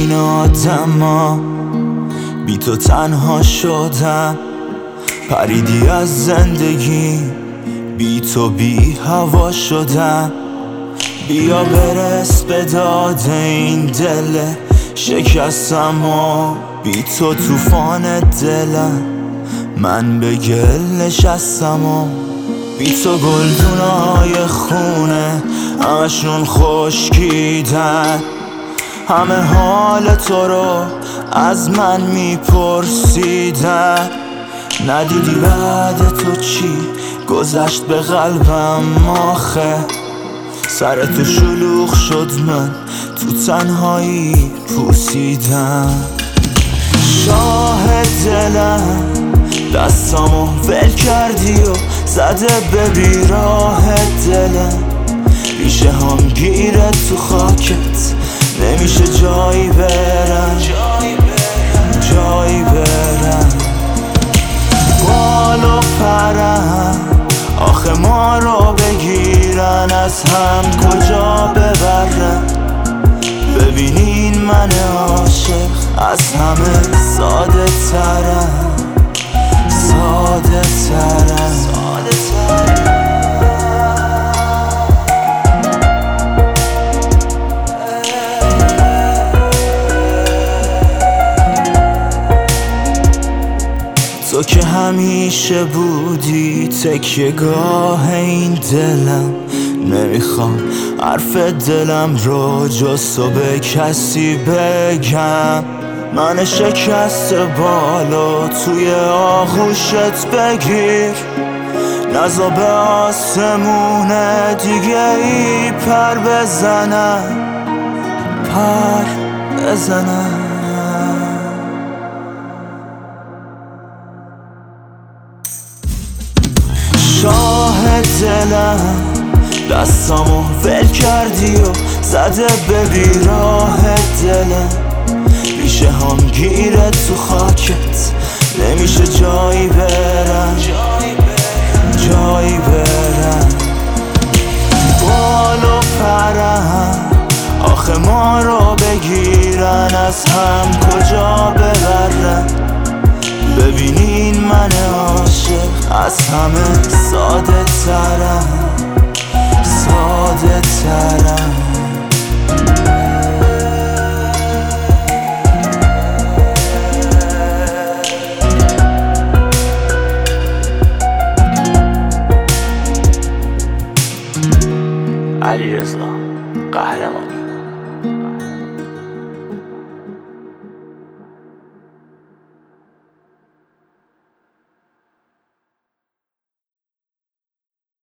این آدما بی تو تنها شدم، پریدی از زندگی بی تو بی هوا شدم. بیا برس به داد این دل شکستم و بی تو توفان دلم من به گل نشستم و بی تو گلدونای خونه همشون خشکیدن. همه حال تو رو از من میپرسیدن، ندیدی بعد تو چی گذشت به قلبم آخه. سر تو شلوغ شد من تو تنهایی پوسیدم. شاه دلم دستامو ول کردی و زده به بیراه دلم، ریشه هم گیره تو خاکت نمیشه جایی برم جایی برم. بال و پرم آخه ما رو بگیرن از هم کجا ببرن. ببینین من عاشق از همه ساده ترم ساده ترم. تو که همیشه بودی تکیه گاه این دلم، نمیخوام حرف دلم رو جز تو به کسی بگم. من شکست بالو توی آغوشت بگیر، نزا به آسمون دیگه ای پر بزنم پر بزنم. شاه دلم دستامو ول کردی و زده به بیراه دلم، ریشه هم گیره تو خاکت نمیشه جایی برم جایی برم. بال و پرم آخه ما رو بگیرن از هم کجا ببرن. ببینین من عاشق از همه ساده ترم ساده ترم. علیرضا قهرمان.